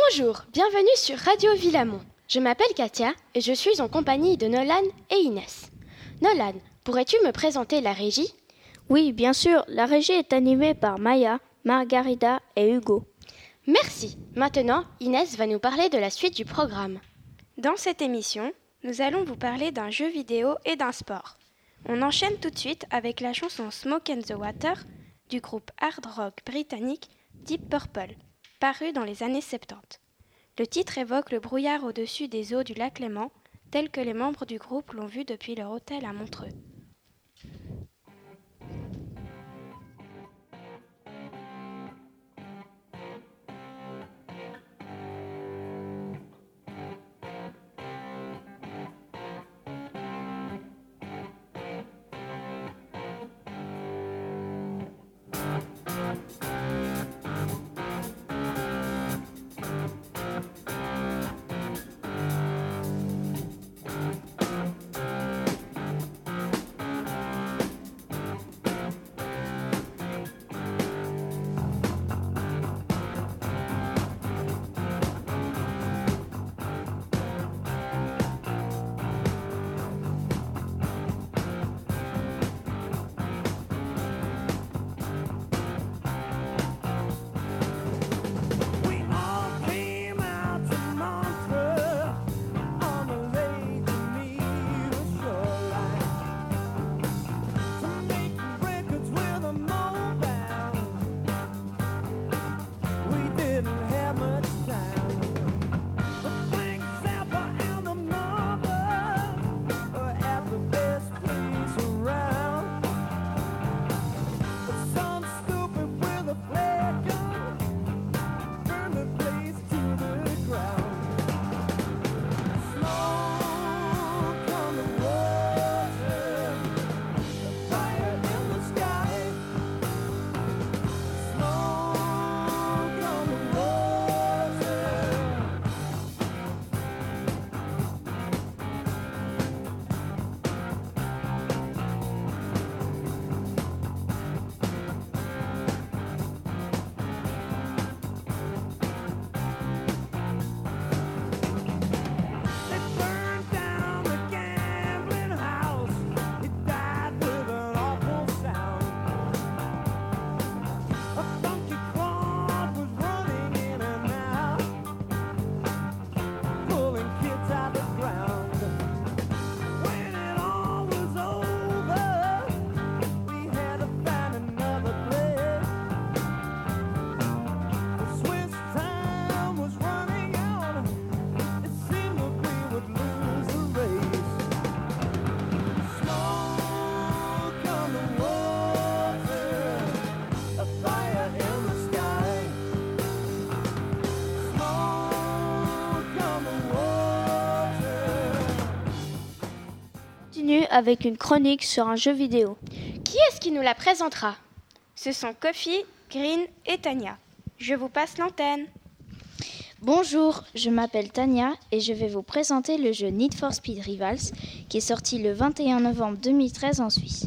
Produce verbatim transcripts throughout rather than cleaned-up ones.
Bonjour, bienvenue sur Radio Villamont. Je m'appelle Katia et je suis en compagnie de Nolan et Inès. Nolan, pourrais-tu me présenter la régie ? Oui, bien sûr, la régie est animée par Maya, Margarida et Hugo. Merci. Maintenant, Inès va nous parler de la suite du programme. Dans cette émission, nous allons vous parler d'un jeu vidéo et d'un sport. On enchaîne tout de suite avec la chanson Smoke and the Water du groupe hard rock britannique Deep Purple, paru dans les années soixante-dix. Le titre évoque le brouillard au-dessus des eaux du lac Léman, tel que les membres du groupe l'ont vu depuis leur hôtel à Montreux. Avec une chronique sur un jeu vidéo. Qui est-ce qui nous la présentera ? Ce sont Kofi, Green et Tania. Je vous passe l'antenne. Bonjour, je m'appelle Tania et je vais vous présenter le jeu Need for Speed Rivals qui est sorti le vingt et un novembre deux mille treize en Suisse.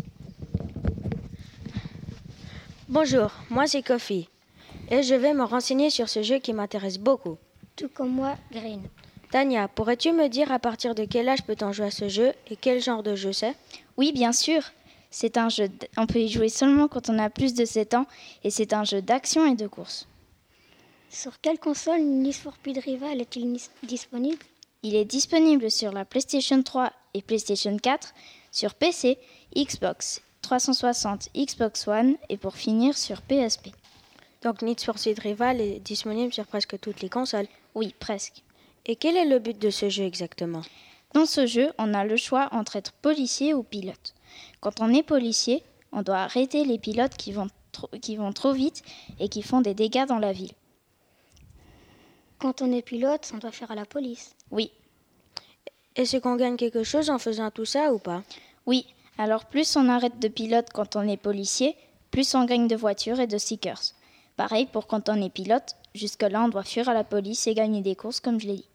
Bonjour, moi c'est Kofi et je vais me renseigner sur ce jeu qui m'intéresse beaucoup. Tout comme moi, Green. Tania, pourrais-tu me dire à partir de quel âge peut-on jouer à ce jeu et quel genre de jeu c'est ? Oui, bien sûr. C'est un jeu d... On peut y jouer seulement quand on a plus de sept ans et c'est un jeu d'action et de course. Sur quelle console Need for Speed Rivals est-il disponible ? Il est disponible sur la PlayStation trois et PlayStation quatre, sur P C, Xbox trois cent soixante, Xbox One et pour finir sur P S P. Donc Need for Speed Rivals est disponible sur presque toutes les consoles ? Oui, presque. Et quel est le but de ce jeu exactement ? Dans ce jeu, on a le choix entre être policier ou pilote. Quand on est policier, on doit arrêter les pilotes qui vont, tro- qui vont trop vite et qui font des dégâts dans la ville. Quand on est pilote, on doit faire à la police. Oui. Est-ce qu'on gagne quelque chose en faisant tout ça ou pas ? Oui. Alors plus on arrête de pilote quand on est policier, plus on gagne de voitures et de stickers. Pareil pour quand on est pilote, jusque-là on doit fuir à la police et gagner des courses comme je l'ai dit.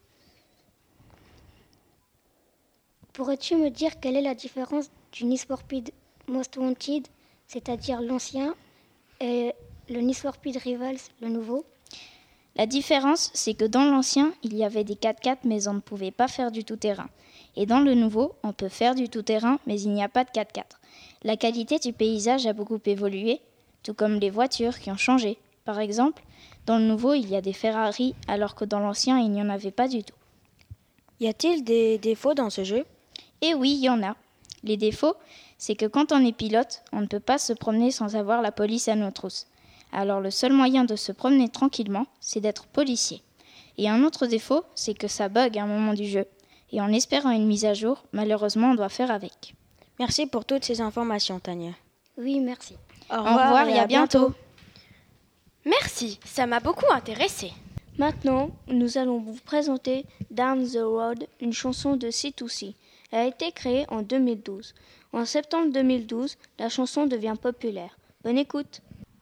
Pourrais-tu me dire quelle est la différence du Need for Speed Most Wanted, c'est-à-dire l'ancien, et le Need for Speed Rivals, le nouveau ? La différence, c'est que dans l'ancien, il y avait des quatre-quatre, mais on ne pouvait pas faire du tout-terrain. Et dans le nouveau, on peut faire du tout-terrain, mais il n'y a pas de quatre-quatre. La qualité du paysage a beaucoup évolué, tout comme les voitures qui ont changé. Par exemple, dans le nouveau, il y a des Ferrari, alors que dans l'ancien, il n'y en avait pas du tout. Y a-t-il des défauts dans ce jeu ? Et oui, il y en a. Les défauts, c'est que quand on est pilote, on ne peut pas se promener sans avoir la police à nos trousses. Alors le seul moyen de se promener tranquillement, c'est d'être policier. Et un autre défaut, c'est que ça bug à un moment du jeu. Et en espérant une mise à jour, malheureusement, on doit faire avec. Merci pour toutes ces informations, Tania. Oui, merci. Au Au revoir et à bientôt. Merci, ça m'a beaucoup intéressée. Maintenant, nous allons vous présenter Down the Road, une chanson de C deux C. Elle a été créée en deux mille douze. En septembre deux mille douze, la chanson devient populaire. Bonne écoute.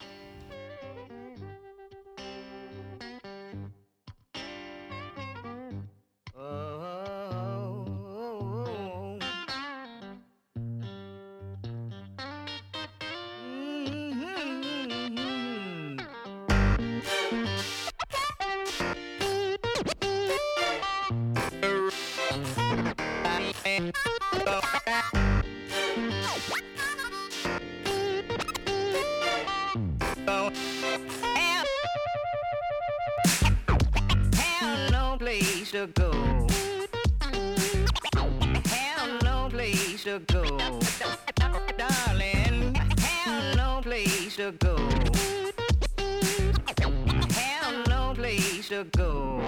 Place to go. Have no place to go. Darling, have no place to go. Have no place to go.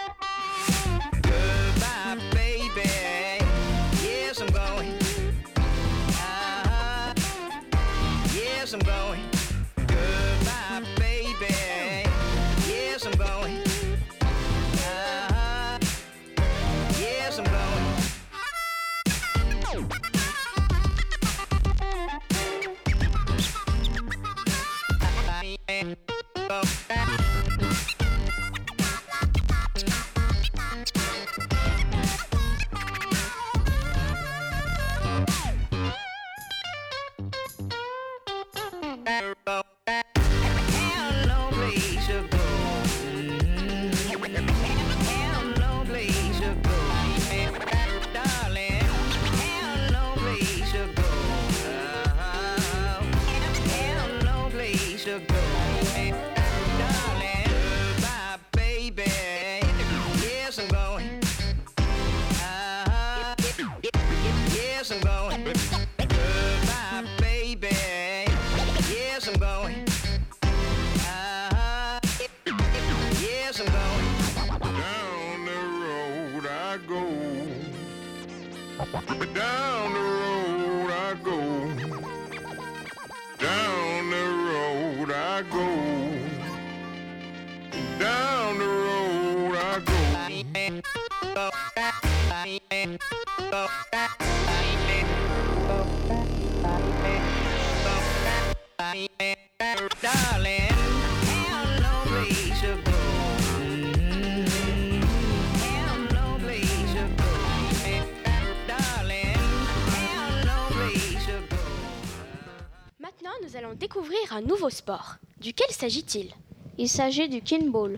Goodbye, baby. Yes, I'm going. Uh-huh. Yes, I'm going. Goodbye, baby. Yes, I'm going. Yes, I'm going. Have no place to go. Have no place to go. Darling, have no place to go. Uh-huh. Have no place to go. Darling, goodbye, baby. Yes, I'm going. Uh-huh. Yes, I'm going. Goodbye, baby. Yes, I'm going. Uh-huh. Yes, I'm going. Down the road I go. Down the road I go. Down the road I go. Down the road I go. Darling, have no place to go. Have no place to go. Darling, have no place to go. Maintenant, nous allons découvrir un nouveau sport. Duquel s'agit-il ? Il s'agit du kinball.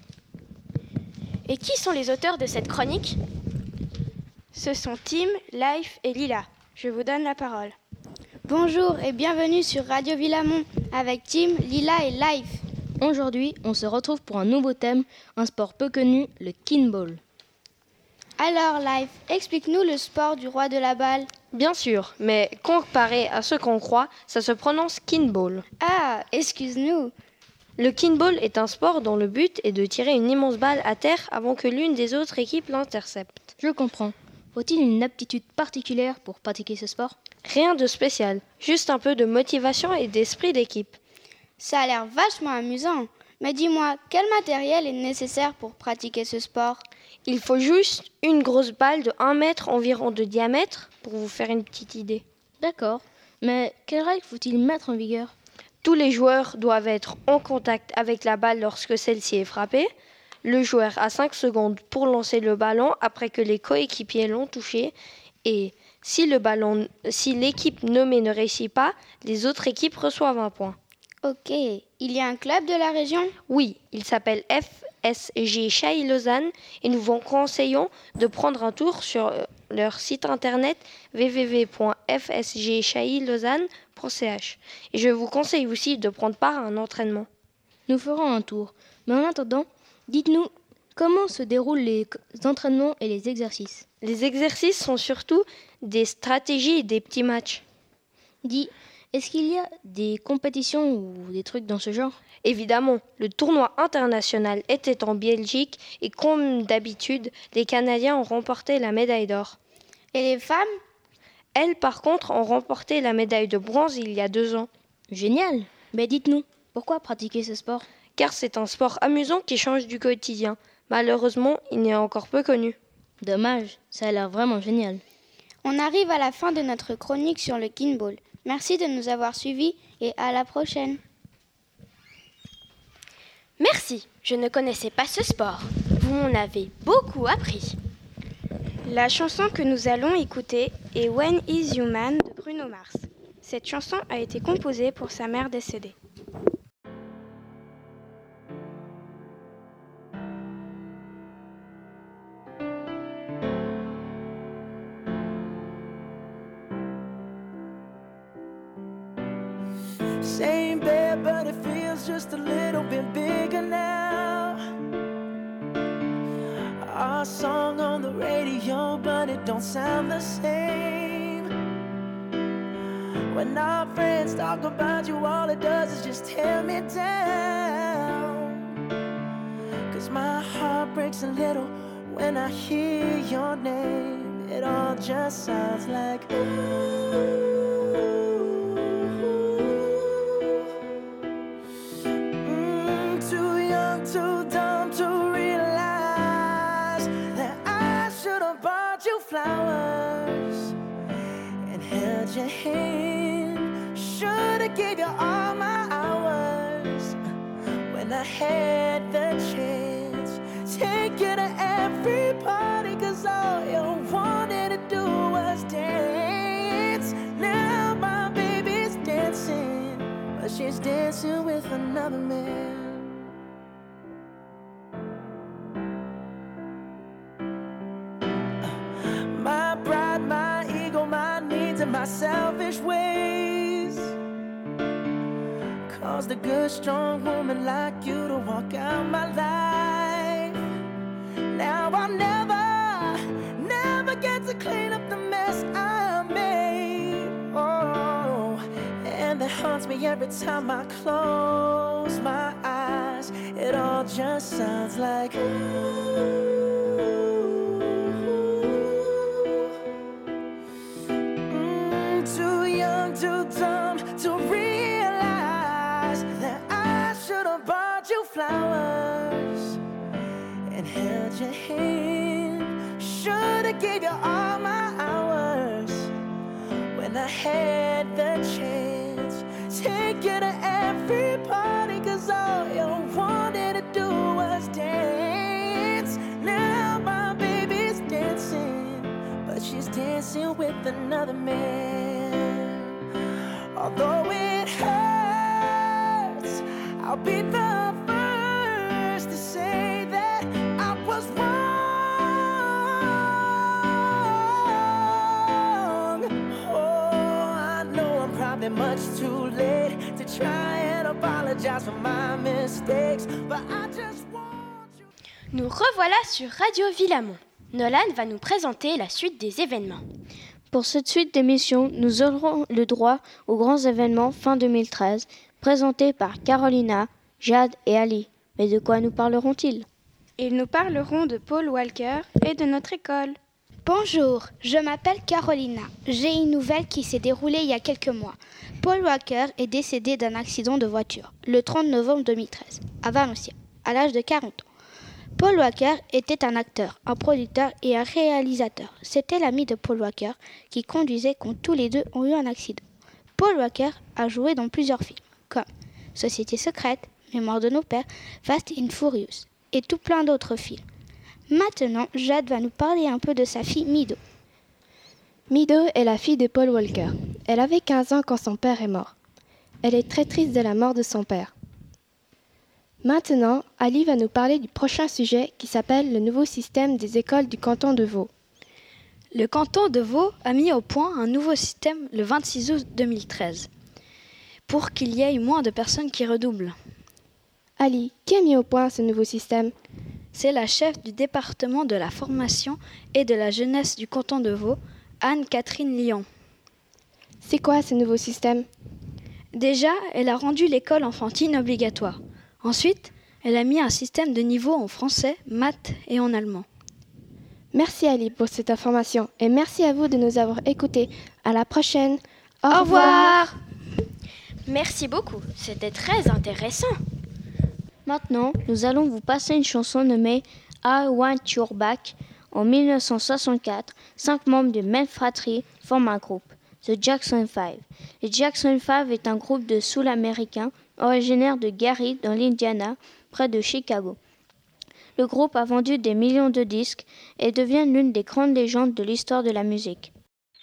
Et qui sont les auteurs de cette chronique ? Ce sont Tim, Life et Lila. Je vous donne la parole. Bonjour et bienvenue sur Radio Villamont avec Tim, Lila et Life. Aujourd'hui, on se retrouve pour un nouveau thème, un sport peu connu, le kinball. Alors Life, explique-nous le sport du roi de la balle. Bien sûr, mais comparé à ce qu'on croit, ça se prononce kinball. Ah, excuse-nous. Le kinball est un sport dont le but est de tirer une immense balle à terre avant que l'une des autres équipes l'intercepte. Je comprends. Faut-il une aptitude particulière pour pratiquer ce sport ? Rien de spécial, juste un peu de motivation et d'esprit d'équipe. Ça a l'air vachement amusant. Mais dis-moi, quel matériel est nécessaire pour pratiquer ce sport ? Il faut juste une grosse balle de un mètre environ de diamètre pour vous faire une petite idée. D'accord, mais quelles règles faut-il mettre en vigueur ? Tous les joueurs doivent être en contact avec la balle lorsque celle-ci est frappée. Le joueur a cinq secondes pour lancer le ballon après que les coéquipiers l'ont touché. Et si, le ballon, si l'équipe nommée ne réussit pas, les autres équipes reçoivent un point. Ok, il y a un club de la région ? Oui, il s'appelle F S G Chai Lausanne et nous vous conseillons de prendre un tour sur leur site internet w w w point f s g chai lausanne point c h. Et je vous conseille aussi de prendre part à un entraînement. Nous ferons un tour. Mais en attendant, dites-nous comment se déroulent les entraînements et les exercices. Les exercices sont surtout des stratégies et des petits matchs. Dis, est-ce qu'il y a des compétitions ou des trucs dans ce genre ? Évidemment, le tournoi international était en Belgique et comme d'habitude, les Canadiens ont remporté la médaille d'or. Et les femmes ? Elles, par contre, ont remporté la médaille de bronze il y a deux ans. Génial ! Mais dites-nous, pourquoi pratiquer ce sport ? Car c'est un sport amusant qui change du quotidien. Malheureusement, il est encore peu connu. Dommage, ça a l'air vraiment génial. On arrive à la fin de notre chronique sur le kinball. Merci de nous avoir suivis et à la prochaine. Merci, je ne connaissais pas ce sport. Vous m'en avez beaucoup appris. La chanson que nous allons écouter est When Is Human de Bruno Mars. Cette chanson a été composée pour sa mère décédée. Same bed, but it feels just a little bit bigger now. Our song on the radio, but it don't sound the same. When our friends talk about you, all it does is just tear me down. 'Cause my heart breaks a little when I hear your name. It all just sounds like ooh. Too dumb to realize that I should have bought you flowers and held your hand. Should have gave you all my hours when I had the chance. Take you to every party, 'cause all you wanted to do was dance. Now my baby's dancing, but she's dancing with another man. My selfish ways caused a good, strong woman like you to walk out my life. Now I'll never, never get to clean up the mess I made. Oh, and that haunts me every time I close my eyes. It all just sounds like ooh. Too dumb to realize that I should have bought you flowers and held your hand. Should have gave you all my hours when I had the chance. Take you to every party, 'cause all you wanted to do was dance. Now my baby's dancing, but she's dancing with another man. Although it hurts, I'll be the first to say that I was wrong. Oh, I know I'm probably much too late to try and apologize for my mistakes, but I just want you. Nous revoilà sur Radio Villamont. Nolan va nous présenter la suite des événements. Pour cette suite d'émissions, nous aurons le droit aux grands événements fin deux mille treize, présentés par Carolina, Jade et Ali. Mais de quoi nous parleront-ils ? Ils nous parleront de Paul Walker et de notre école. Bonjour, je m'appelle Carolina. J'ai une nouvelle qui s'est déroulée il y a quelques mois. Paul Walker est décédé d'un accident de voiture le trente novembre deux mille treize, à Valencia, à l'âge de quarante ans. Paul Walker était un acteur, un producteur et un réalisateur. C'était l'ami de Paul Walker qui conduisait quand tous les deux ont eu un accident. Paul Walker a joué dans plusieurs films, comme Société secrète, Mémoire de nos pères, Fast and Furious et tout plein d'autres films. Maintenant, Jade va nous parler un peu de sa fille Mido. Mido est la fille de Paul Walker. Elle avait quinze ans quand son père est mort. Elle est très triste de la mort de son père. Maintenant, Ali va nous parler du prochain sujet qui s'appelle le nouveau système des écoles du canton de Vaud. Le canton de Vaud a mis au point un nouveau système le vingt-six août deux mille treize pour qu'il y ait moins de personnes qui redoublent. Ali, qui a mis au point ce nouveau système? C'est la chef du département de la formation et de la jeunesse du canton de Vaud, Anne-Catherine Lyon. C'est quoi ce nouveau système? Déjà, elle a rendu l'école enfantine obligatoire. Ensuite, elle a mis un système de niveau en français, maths et en allemand. Merci Ali pour cette information et merci à vous de nous avoir écoutés. À la prochaine. Au, Au revoir. revoir. Merci beaucoup, c'était très intéressant. Maintenant, nous allons vous passer une chanson nommée I Want Your Back. En mille neuf cent soixante-quatre, cinq membres de même fratrie forment un groupe, The Jackson Five. Les Jackson Five est un groupe de soul américains originaire de Gary dans l'Indiana, près de Chicago. Le groupe a vendu des millions de disques et devient l'une des grandes légendes de l'histoire de la musique.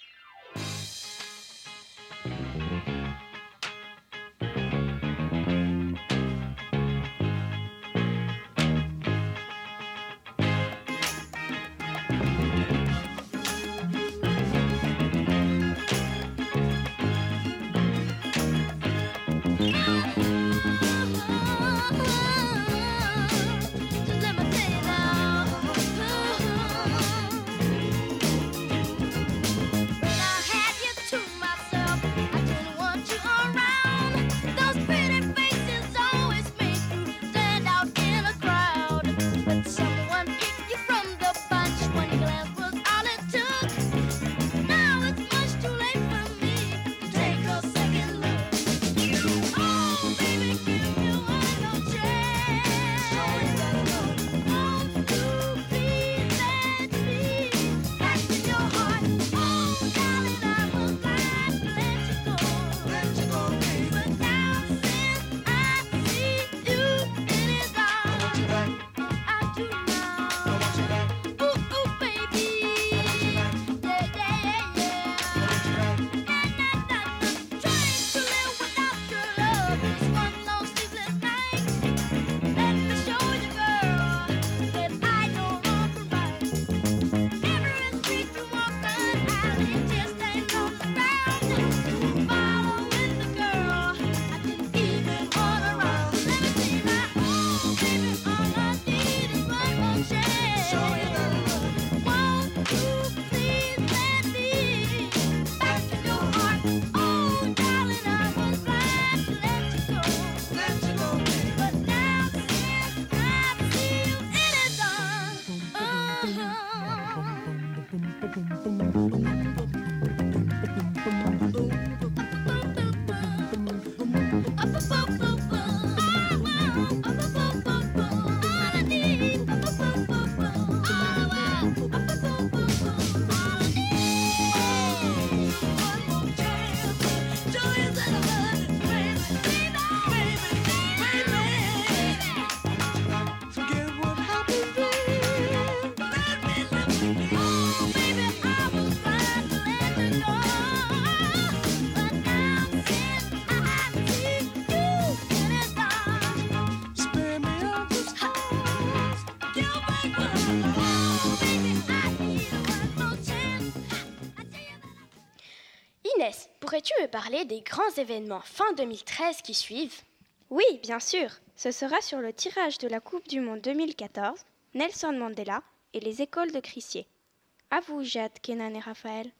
Inès, pourrais-tu me parler des grands événements fin deux mille treize qui suivent? Oui, bien sûr. Ce sera sur le tirage de la Coupe du Monde deux mille quatorze, Nelson Mandela et les écoles de Crissier. À vous, Jade, Kenan et Raphaël.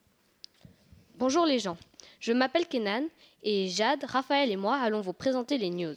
Bonjour les gens, je m'appelle Kenan et Jade, Raphaël et moi allons vous présenter les news.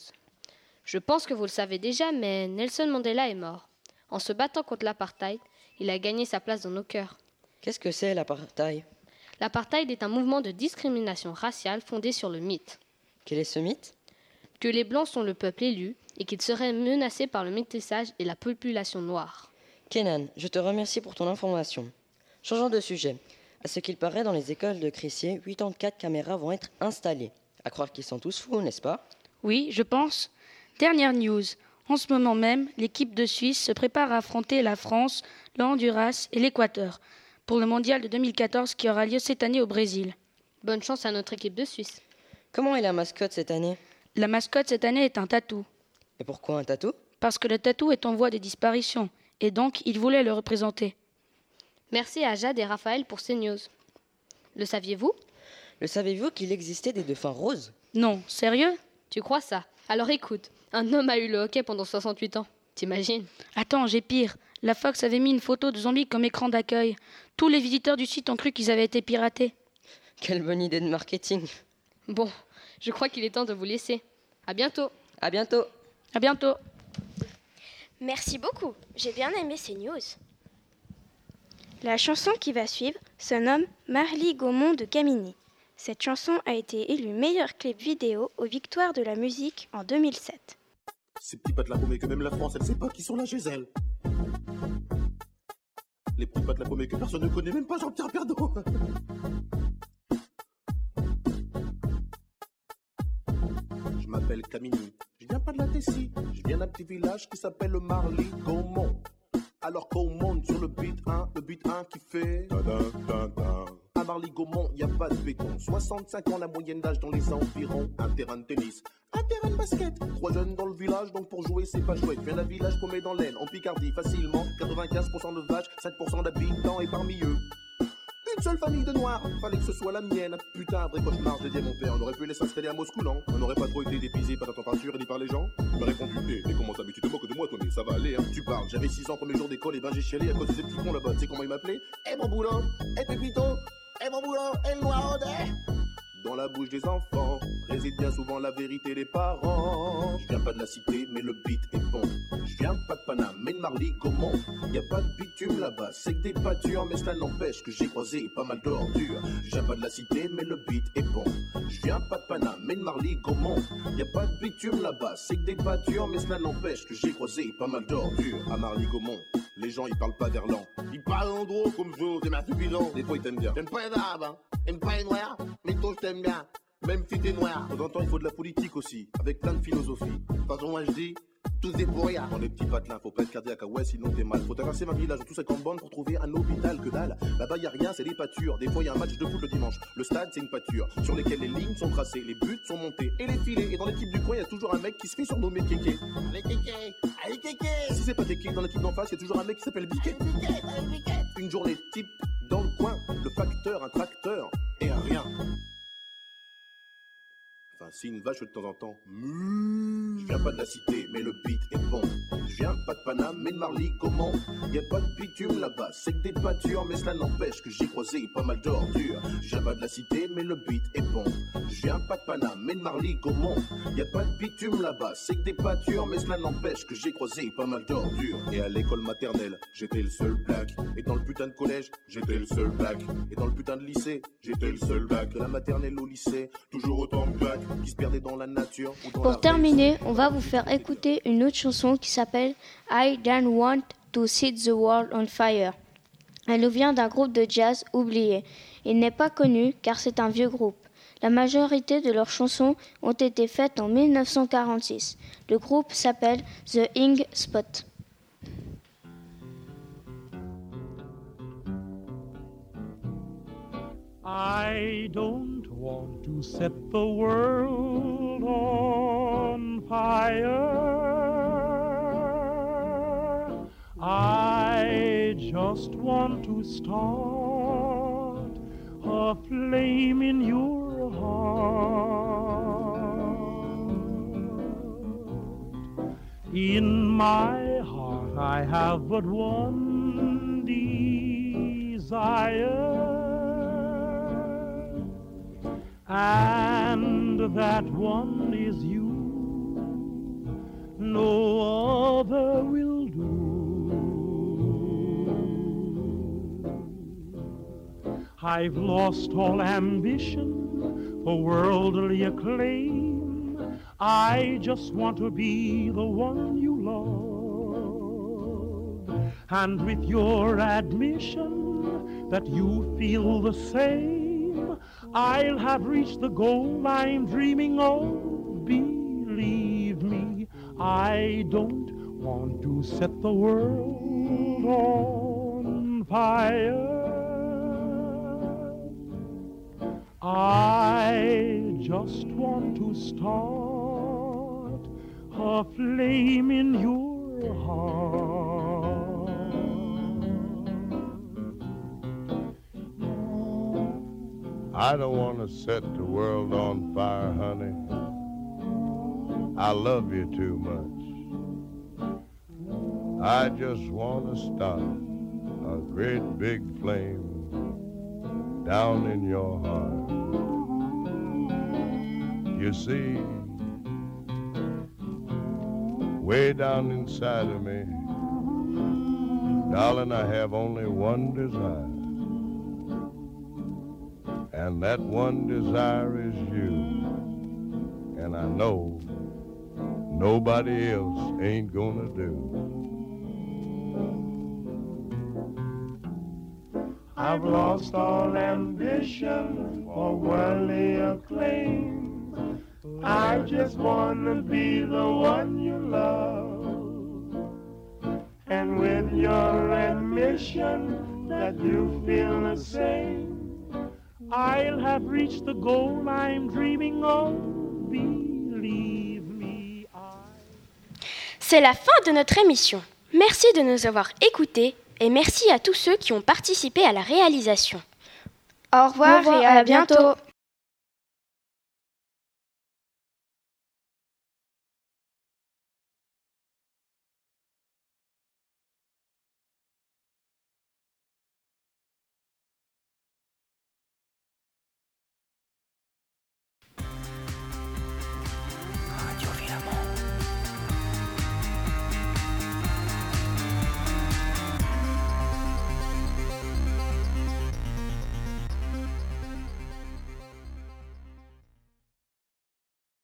Je pense que vous le savez déjà, mais Nelson Mandela est mort. En se battant contre l'apartheid, il a gagné sa place dans nos cœurs. Qu'est-ce que c'est l'apartheid? L'apartheid est un mouvement de discrimination raciale fondé sur le mythe. Quel est ce mythe? Que les Blancs sont le peuple élu et qu'ils seraient menacés par le métissage et la population noire. Kenan, je te remercie pour ton information. Changeons de sujet. À ce qu'il paraît, dans les écoles de Crissier, quatre-vingt-quatorze caméras vont être installées. À croire qu'ils sont tous fous, n'est-ce pas? Oui, je pense. Dernière news. En ce moment même, l'équipe de Suisse se prépare à affronter la France, le Honduras et l'Équateur pour le mondial de deux mille quatorze qui aura lieu cette année au Brésil. Bonne chance à notre équipe de Suisse. Comment est la mascotte cette année? La mascotte cette année est un tatou. Et pourquoi un tatou? Parce que le tatou est en voie de disparition, et donc il voulait le représenter. Merci à Jade et Raphaël pour ces news. Le saviez-vous? Le savez-vous qu'il existait des dauphins roses? Non, sérieux? Tu crois ça? Alors écoute, un homme a eu le hockey pendant soixante-huit ans. T'imagines? Attends, j'ai pire. La Fox avait mis une photo de zombies comme écran d'accueil. Tous les visiteurs du site ont cru qu'ils avaient été piratés. Quelle bonne idée de marketing. Bon, je crois qu'il est temps de vous laisser. À bientôt. À bientôt. À bientôt. Merci beaucoup. J'ai bien aimé ces news. La chanson qui va suivre se nomme Marly Gaumont de Camini. Cette chanson a été élue meilleur clip vidéo aux Victoires de la musique en deux mille sept. Ces petits pattes la paumée que même la France, elle sait pas qui sont là chez elle. Les petits pattes la paumée que personne ne connaît, même pas Jean-Pierre Pernaut. Je m'appelle Camini, je viens pas de la Tessie, je viens d'un petit village qui s'appelle Marly Gaumont. Alors qu'on monte sur le beat un, le beat un qui fait à Marly Gaumont, y a pas de béton. soixante-cinq ans la moyenne d'âge dans les environs. Un terrain de tennis, un terrain de basket. Trois jeunes dans le village, donc pour jouer c'est pas chouette. Viens d'un village paumé dans l'Aisne, en Picardie facilement. quatre-vingt-quinze pour cent de vaches, cinq pour cent d'habitants et parmi eux une seule famille de noirs, fallait que ce soit la mienne. Putain, un vrai cauchemar, j'ai dit à mon père. On aurait pu laisser s'installer à Moscou, non? On n'aurait pas trop été dépisé par la température ni par les gens? Il m'a répondu, hé, mais comment t'as vu? Tu te moques de moi, Tony? Ça va aller, hein? Tu parles, j'avais six ans, premier jour d'école, et ben j'ai chialé à cause de ces petits cons là-bas. Tu sais comment ils m'appelaient? Eh mon boulot, eh Pépito, eh mon boulot, eh le noir dans la bouche des enfants réside bien souvent la vérité des parents. Je viens pas de la cité, mais le beat est bon. Je viens pas de Paname, mais de Marly Gaumont. Y a pas de bitume là-bas, c'est que des pâtures, mais cela n'empêche que j'ai croisé pas mal d'ordures. Je viens pas de la cité, mais le beat est bon. Je viens pas de Paname, mais de Marly Gaumont. Y a pas de bitume là-bas, c'est que des pâtures, mais cela n'empêche que j'ai croisé pas mal d'ordures. À Marly Gaumont, les gens ils parlent pas verlan. Ils parlent en gros comme vous, c'est ma suffisant. Des fois ils t'aiment bien. J'aime pas les arabes, hein. J'aime pas les noirs, mais toi je t'aime bien. Même si t'es noir. De temps en temps il faut de la politique aussi, avec plein de philosophie. De toute façon moi je dis, tous des pourriards. Dans les petits patelins, faut pas être cardiaque à ouais, sinon t'es mal. Faut traverser ma village de tous cinquante bandes pour trouver un hôpital que dalle. Là-bas y a rien, c'est des pâtures. Des fois y a un match de foot le dimanche. Le stade c'est une pâture, sur lesquelles les lignes sont tracées, les buts sont montés et les filets. Et dans l'équipe du coin y a toujours un mec qui se fait surnommer Kéké. Allez Kéké, allez Kéké. Si c'est pas Kéké, dans l'équipe d'en face y a toujours un mec qui s'appelle Biquet. Une journée type dans le coin, le facteur, un tracteur et un rien. Enfin, si une vache de temps en temps. Je viens pas de la cité, mais le beat est bon. Je viens pas de Paname, mais de Marly Gaumont. Y a pas de bitume là-bas, c'est que des pâtures, mais cela n'empêche que j'ai croisé pas mal d'ordures. Je viens pas de la cité, mais le beat est bon. Je viens pas de Paname, mais de Marly Gaumont. Y a pas de bitume là-bas, c'est que des pâtures, mais cela n'empêche que j'ai croisé pas mal d'ordures. Et à l'école maternelle, j'étais le seul black. Et dans le putain de collège, j'étais le seul black. Et dans le putain de lycée, j'étais le seul black. De la maternelle au lycée, toujours autant de black qui se perdaient dans la nature. Ou dans Pour la terminer, on va vous faire écouter une autre chanson qui s'appelle I Don't Want to Set the World on Fire. Elle nous vient d'un groupe de jazz oublié. Il n'est pas connu car c'est un vieux groupe. La majorité de leurs chansons ont été faites en mille neuf cent quarante-six. Le groupe s'appelle The Ing Spot. I don't want to set the world on fire. I just want to start a flame in your heart. In my heart I have but one desire, and that one is you. No other will do. I've lost all ambition for worldly acclaim. I just want to be the one you love. And with your admission that you feel the same, I'll have reached the goal I'm dreaming of. Believe me, I don't want to set the world on fire. I just want to start a flame in your heart. I don't want to set the world on fire, honey. I love you too much. I just want to start a great big flame down in your heart. You see, way down inside of me, darling, I have only one desire. And that one desire is you. And I know nobody else ain't gonna do. I've lost all ambition for worldly acclaim. I just wanna be the one you love. And with your admission that you feel the same, I'll have reached the goal I'm dreaming of. Believe me, I... C'est la fin de notre émission. Merci de nous avoir écoutés et merci à tous ceux qui ont participé à la réalisation. Au revoir, Au revoir et à, à bientôt. bientôt.